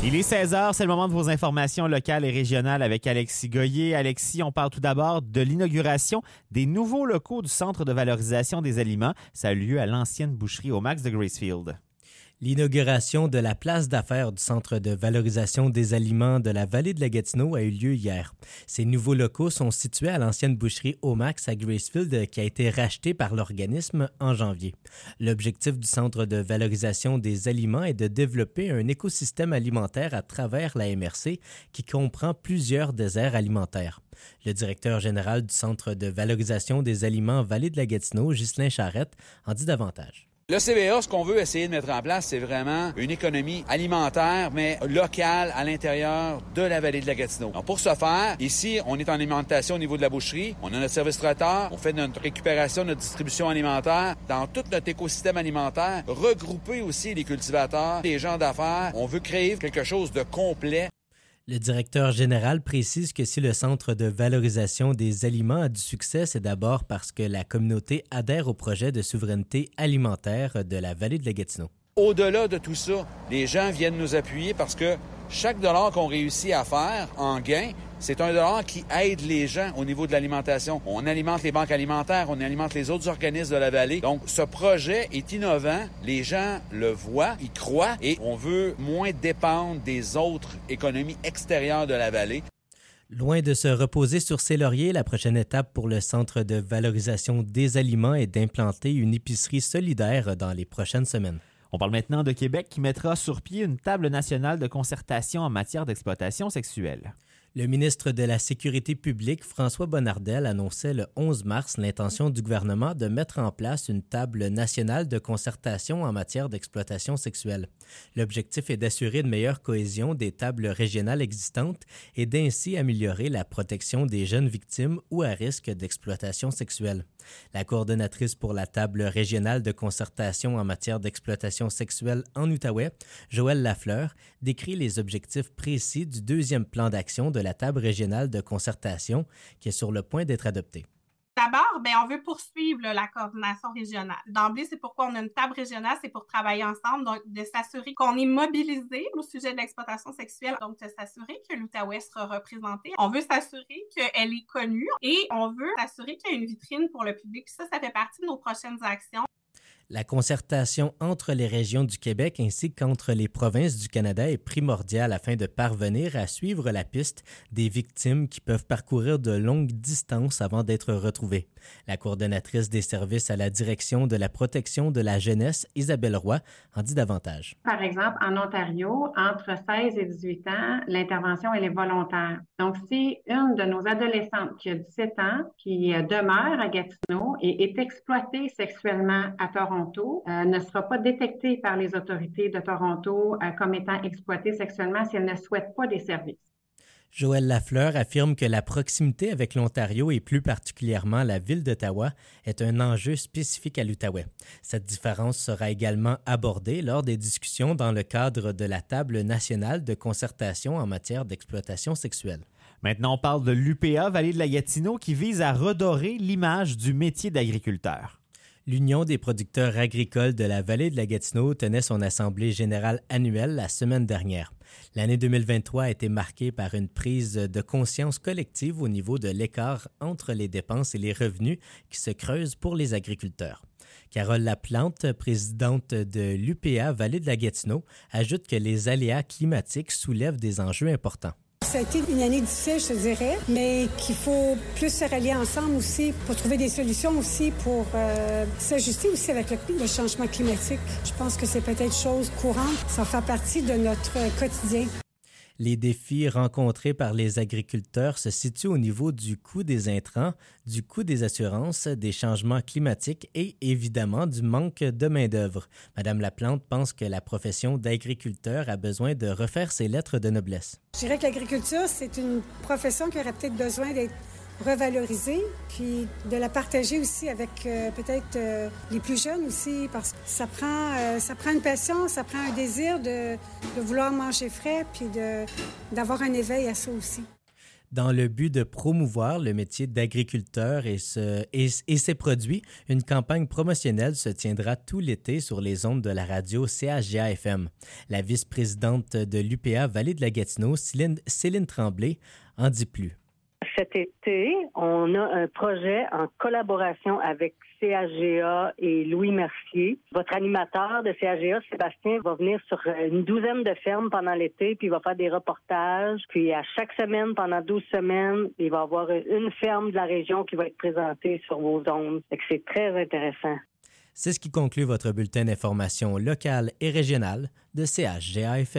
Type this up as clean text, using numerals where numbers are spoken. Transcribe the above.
Il est 16h, c'est le moment de vos informations locales et régionales avec Alexis Goyer. Alexis, on parle tout d'abord de l'inauguration des nouveaux locaux du Centre de valorisation des aliments. Ça a eu lieu à l'ancienne boucherie au Max de Gracefield. L'inauguration de la place d'affaires du Centre de valorisation des aliments de la vallée de la Gatineau a eu lieu hier. Ces nouveaux locaux sont situés à l'ancienne boucherie Omax à Gracefield qui a été rachetée par l'organisme en janvier. L'objectif du Centre de valorisation des aliments est de développer un écosystème alimentaire à travers la MRC qui comprend plusieurs déserts alimentaires. Le directeur général du Centre de valorisation des aliments vallée de la Gatineau, Ghislain Charette, en dit davantage. Le CVA, ce qu'on veut essayer de mettre en place, c'est vraiment une économie alimentaire, mais locale à l'intérieur de la vallée de la Gatineau. Donc, pour ce faire, ici, on est en alimentation au niveau de la boucherie. On a notre service traiteur. On fait notre récupération, notre distribution alimentaire dans tout notre écosystème alimentaire. Regrouper aussi les cultivateurs, les gens d'affaires. On veut créer quelque chose de complet. Le directeur général précise que si le Centre de valorisation des aliments a du succès, c'est d'abord parce que la communauté adhère au projet de souveraineté alimentaire de la vallée de la Gatineau. Au-delà de tout ça, les gens viennent nous appuyer parce que chaque dollar qu'on réussit à faire en gain, c'est un dollar qui aide les gens au niveau de l'alimentation. On alimente les banques alimentaires, on alimente les autres organismes de la vallée. Donc, ce projet est innovant. Les gens le voient, y croient et on veut moins dépendre des autres économies extérieures de la vallée. Loin de se reposer sur ses lauriers, la prochaine étape pour le Centre de valorisation des aliments est d'implanter une épicerie solidaire dans les prochaines semaines. On parle maintenant de Québec qui mettra sur pied une table nationale de concertation en matière d'exploitation sexuelle. Le ministre de la Sécurité publique, François Bonnardel, annonçait le 11 mars l'intention du gouvernement de mettre en place une table nationale de concertation en matière d'exploitation sexuelle. L'objectif est d'assurer une meilleure cohésion des tables régionales existantes et d'ainsi améliorer la protection des jeunes victimes ou à risque d'exploitation sexuelle. La coordonnatrice pour la table régionale de concertation en matière d'exploitation sexuelle en Outaouais, Joëlle Lafleur, décrit les objectifs précis du deuxième plan d'action de la table régionale de concertation qui est sur le point d'être adopté. D'abord, on veut poursuivre la coordination régionale. D'emblée, c'est pourquoi on a une table régionale, c'est pour travailler ensemble, donc de s'assurer qu'on est mobilisé au sujet de l'exploitation sexuelle, donc de s'assurer que l'Outaouais sera représenté. On veut s'assurer qu'elle est connue et on veut s'assurer qu'il y a une vitrine pour le public. Ça fait partie de nos prochaines actions. La concertation entre les régions du Québec ainsi qu'entre les provinces du Canada est primordiale afin de parvenir à suivre la piste des victimes qui peuvent parcourir de longues distances avant d'être retrouvées. La coordonnatrice des services à la direction de la protection de la jeunesse, Isabelle Roy, en dit davantage. Par exemple, en Ontario, entre 16 et 18 ans, l'intervention, elle est volontaire. Donc, si une de nos adolescentes qui a 17 ans, qui demeure à Gatineau et est exploitée sexuellement à Toronto, ne sera pas détectée par les autorités de Toronto comme étant exploitée sexuellement si elle ne souhaite pas des services. Joëlle Lafleur affirme que la proximité avec l'Ontario et plus particulièrement la ville d'Ottawa est un enjeu spécifique à l'Outaouais. Cette différence sera également abordée lors des discussions dans le cadre de la table nationale de concertation en matière d'exploitation sexuelle. Maintenant, on parle de l'UPA Vallée de la Gatineau qui vise à redorer l'image du métier d'agriculteur. L'Union des producteurs agricoles de la vallée de la Gatineau tenait son assemblée générale annuelle la semaine dernière. L'année 2023 a été marquée par une prise de conscience collective au niveau de l'écart entre les dépenses et les revenus qui se creusent pour les agriculteurs. Carole Laplante, présidente de l'UPA Vallée de la Gatineau, ajoute que les aléas climatiques soulèvent des enjeux importants. Ça a été une année difficile, je te dirais, mais qu'il faut plus se rallier ensemble aussi pour trouver des solutions aussi pour s'ajuster aussi avec le changement climatique. Je pense que c'est peut-être chose courante. Ça fait partie de notre quotidien. Les défis rencontrés par les agriculteurs se situent au niveau du coût des intrants, du coût des assurances, des changements climatiques et évidemment du manque de main-d'œuvre. Madame Laplante pense que la profession d'agriculteur a besoin de refaire ses lettres de noblesse. Je dirais que l'agriculture, c'est une profession qui aurait peut-être besoin d'être revalorisée, puis de la partager aussi avec peut-être les plus jeunes aussi, parce que ça prend une passion, ça prend un désir de vouloir manger frais, puis d'avoir un éveil à ça aussi. Dans le but de promouvoir le métier d'agriculteur et ses produits, une campagne promotionnelle se tiendra tout l'été sur les ondes de la radio CHGA-FM. La vice-présidente de l'UPA Vallée de la Gatineau, Céline Tremblay, en dit plus. Cet été, on a un projet en collaboration avec CHGA et Louis Mercier. Votre animateur de CHGA, Sébastien, va venir sur une douzaine de fermes pendant l'été, puis il va faire des reportages. Puis à chaque semaine, pendant 12 semaines, il va y avoir une ferme de la région qui va être présentée sur vos ondes. C'est très intéressant. C'est ce qui conclut votre bulletin d'information locale et régionale de CHGA-FM.